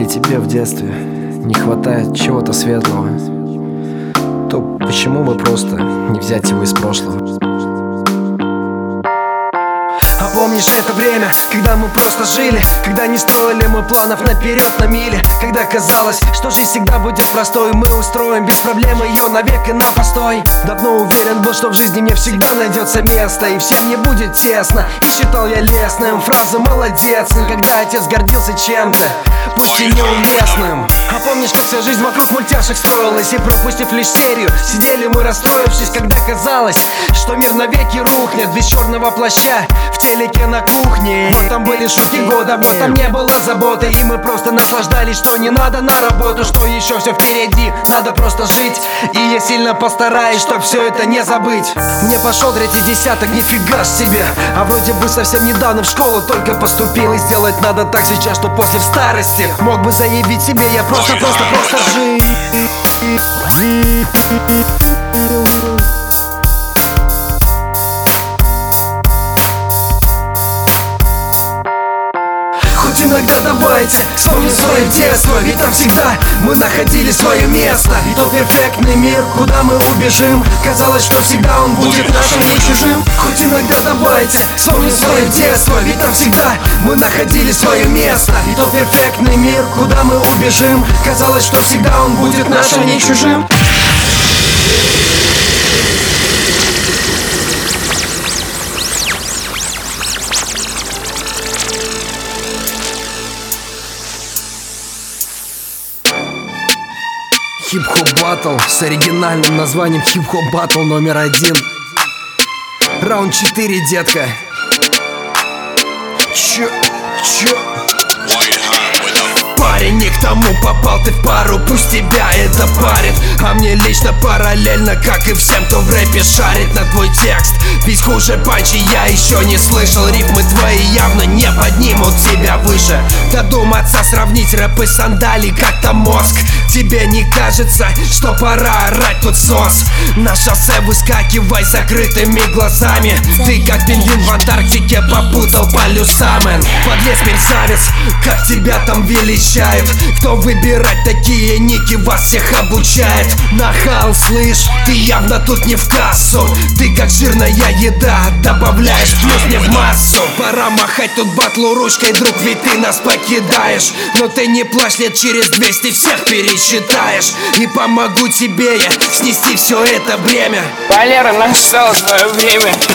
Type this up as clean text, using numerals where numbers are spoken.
Если тебе в детстве не хватает чего-то светлого, то почему бы просто не взять его из прошлого? А помнишь это время, когда мы просто жили, когда не строили мы планов наперед на мили, когда казалось, что жизнь всегда будет простой, мы устроим без проблем ее навек и на постой. Давно уверен был, что в жизни мне всегда найдется место, и всем не будет тесно. И считал я лестным фразу «молодец», когда отец гордился чем-то, пусть и неуместным. А помнишь, как вся жизнь вокруг мультяшек строилась, и пропустив лишь серию, сидели мы расстроившись, когда казалось, что мир навеки рухнет без черного плаща в телеке на кухне. Вот там были шутки года, вот там не было заботы, и мы просто наслаждались, что не надо на работу, что еще все впереди, надо просто жить. И я сильно постараюсь, чтоб все это не забыть. Мне пошел третий десяток, нифига ж себе, а вроде бы совсем недавно в школу только поступил. И сделать надо так сейчас, что после в старости мог бы заявить себе, я просто жить. Хоть иногда давайте вспомним свое детство, ведь там всегда мы находили свое место. И тот перфектный мир, куда мы убежим, казалось, что всегда он будет нашим, не чужим. Хоть иногда давайте вспомним свое детство, ведь там всегда мы находили свое место. И тот перфектный мир, куда мы убежим, казалось, что всегда он будет нашим, не чужим. Хип-хоп баттл с оригинальным названием хип-хоп баттл номер 1. Раунд 4, детка. Чё? Парень, не к тому попал ты в пару, пусть тебя это парит. А мне лично параллельно, как и всем, кто в рэпе шарит на твой текст. Ведь хуже панчи я еще не слышал. Рифмы твои явно не поднимут тебя выше. Додуматься сравнить рэп и сандали, как-то мозг. Тебе не кажется, что пора орать под сос? На шоссе выскакивай закрытыми глазами. Ты как пингвин в Антарктике попутал полюса, мэн. Подлец мерзавец, как тебя там величают. Кто выбирать такие ники, вас всех обучает. Нахал, слышь, ты явно тут не в кассу. Ты как жирная еда, добавляешь плюс мне в массу. Пора махать тут батлу ручкой, друг, ведь ты нас покидаешь. Но ты не плачь, лет через 200 всех пересчитаешь. И помогу тебе я снести все это бремя. Валера, настало твое время.